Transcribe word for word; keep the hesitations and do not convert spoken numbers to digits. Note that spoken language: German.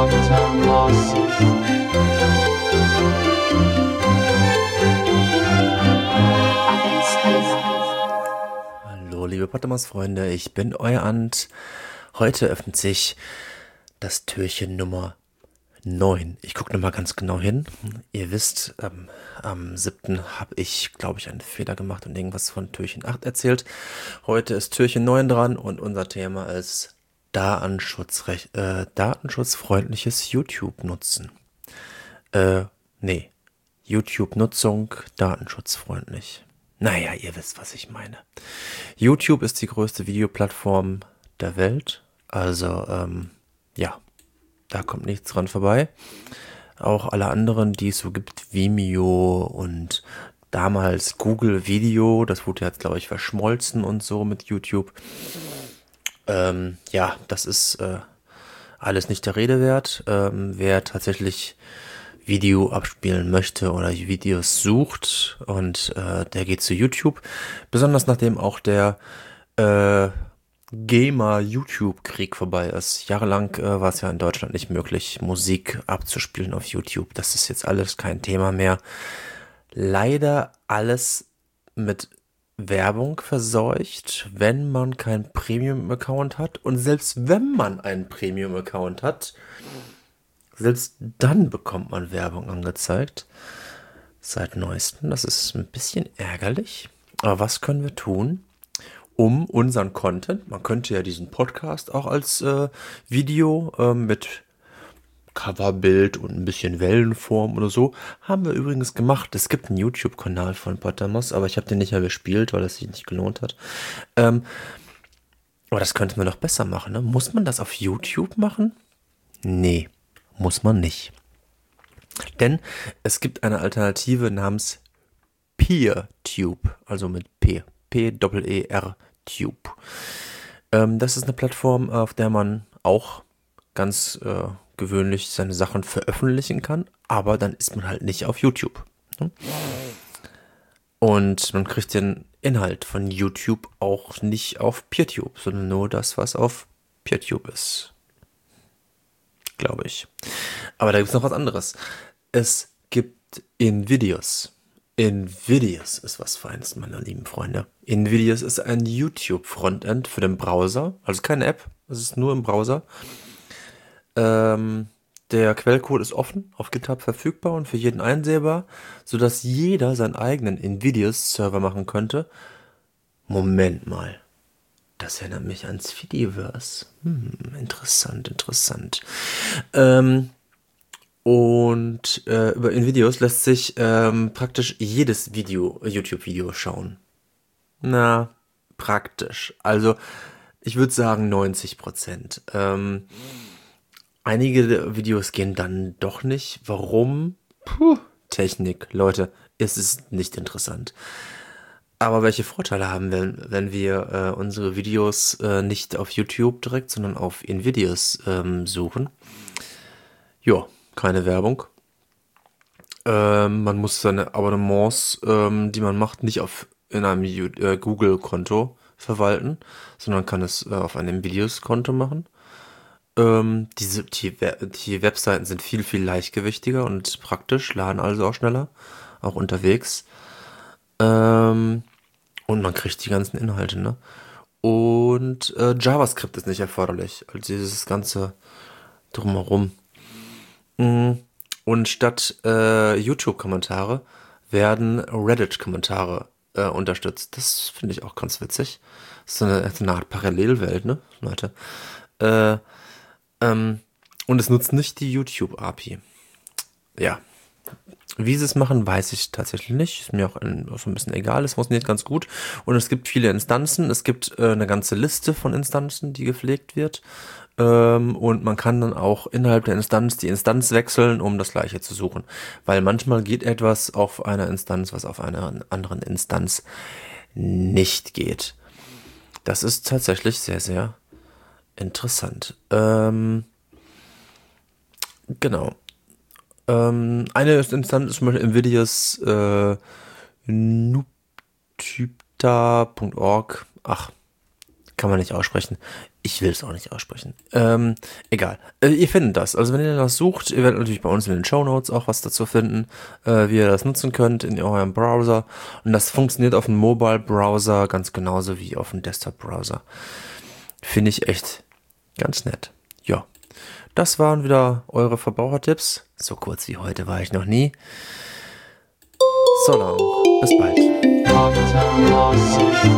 Pottermos. Hallo liebe Pottermos-Freunde, ich bin euer Ant. Heute öffnet sich das Türchen Nummer neun. Ich gucke nochmal ganz genau hin. Ihr wisst, ähm, am siebten habe ich, glaube ich, einen Fehler gemacht und irgendwas von Türchen acht erzählt. Heute ist Türchen neun dran und unser Thema ist Datenschutzrecht, äh, datenschutzfreundliches YouTube-Nutzen. Äh, nee, YouTube-Nutzung datenschutzfreundlich. Naja, ihr wisst, was ich meine. YouTube ist die größte Videoplattform der Welt. Also, ähm, ja, da kommt nichts dran vorbei. Auch alle anderen, die es so gibt, Vimeo und damals Google Video, das wurde jetzt, glaube ich, verschmolzen und so mit YouTube. Ähm, ja, das ist äh, alles nicht der Rede wert. Ähm, wer tatsächlich Video abspielen möchte oder Videos sucht und äh, der geht zu YouTube. Besonders nachdem auch der äh, Gamer-YouTube-Krieg vorbei ist. Jahrelang äh, war es ja in Deutschland nicht möglich, Musik abzuspielen auf YouTube. Das ist jetzt alles kein Thema mehr. Leider alles mit Werbung verseucht, wenn man keinen Premium-Account hat. Und selbst wenn man einen Premium-Account hat, selbst dann bekommt man Werbung angezeigt. Seit neuestem. Das ist ein bisschen ärgerlich. Aber was können wir tun, um unseren Content, man könnte ja diesen Podcast auch als äh, Video äh, mit Coverbild und ein bisschen Wellenform oder so, haben wir übrigens gemacht. Es gibt einen YouTube-Kanal von Pottermos, aber ich habe den nicht mehr bespielt, weil es sich nicht gelohnt hat. Ähm, aber das könnte man doch besser machen, ne? Muss man das auf YouTube machen? Nee, muss man nicht. Denn es gibt eine Alternative namens PeerTube, also mit P. P-E-E-R Tube. Ähm, das ist eine Plattform, auf der man auch ganz äh, gewöhnlich seine Sachen veröffentlichen kann, aber dann ist man halt nicht auf YouTube. Ne? Und man kriegt den Inhalt von YouTube auch nicht auf PeerTube, sondern nur das, was auf PeerTube ist. Glaube ich. Aber da gibt es noch was anderes. Es gibt InVideos. InVideos ist was Feines, meine lieben Freunde. InVideos ist ein YouTube-Frontend für den Browser, also keine App, es ist nur im Browser. Ähm, der Quellcode ist offen, auf GitHub verfügbar und für jeden einsehbar, sodass jeder seinen eigenen InVideos-Server machen könnte. Moment mal, das erinnert mich ans Fediverse. Hm, interessant, interessant. Ähm... Und äh, über InVideos lässt sich ähm, praktisch jedes Video, YouTube-Video schauen. Na, praktisch. Also, ich würde sagen neunzig Prozent. Ähm, einige Videos gehen dann doch nicht. Warum? Puh, Technik, Leute, es ist nicht interessant. Aber welche Vorteile haben wir, wenn wir äh, unsere Videos äh, nicht auf YouTube direkt, sondern auf InVideos ähm, suchen? Ja. Keine Werbung. Ähm, man muss seine Abonnements, ähm, die man macht, nicht auf in einem äh, Google-Konto verwalten, sondern kann es äh, auf einem Videos-Konto machen. Ähm, diese, die, die Webseiten sind viel, viel leichtgewichtiger und praktisch, laden also auch schneller, auch unterwegs. Ähm, und man kriegt die ganzen Inhalte, ne? Und äh, JavaScript ist nicht erforderlich, also dieses ganze Drumherum. Und statt äh, YouTube-Kommentare werden Reddit-Kommentare äh, unterstützt. Das finde ich auch ganz witzig. Das ist so eine, so eine Art Parallelwelt, ne, Leute? Äh, ähm, und es nutzt nicht die YouTube-A P I. Ja. Wie sie es machen, weiß ich tatsächlich nicht. Ist mir auch, ein, auch so ein bisschen egal. Es funktioniert ganz gut. Und es gibt viele Instanzen. Es gibt äh, eine ganze Liste von Instanzen, die gepflegt wird. Ähm, und man kann dann auch innerhalb der Instanz die Instanz wechseln, um das Gleiche zu suchen. Weil manchmal geht etwas auf einer Instanz, was auf einer anderen Instanz nicht geht. Das ist tatsächlich sehr, sehr interessant. Ähm, genau. Ähm, eine Instanz ist zum Beispiel InVideos äh, noobtypta punkt org. Ach, kann man nicht aussprechen. Ich will es auch nicht aussprechen. Ähm, egal. Äh, ihr findet das. Also wenn ihr das sucht, ihr werdet natürlich bei uns in den Shownotes auch was dazu finden, äh, wie ihr das nutzen könnt in eurem Browser. Und das funktioniert auf dem Mobile-Browser ganz genauso wie auf dem Desktop-Browser. Finde ich echt ganz nett. Ja. Das waren wieder eure Verbrauchertipps. So kurz wie heute war ich noch nie. So lang. Bis bald.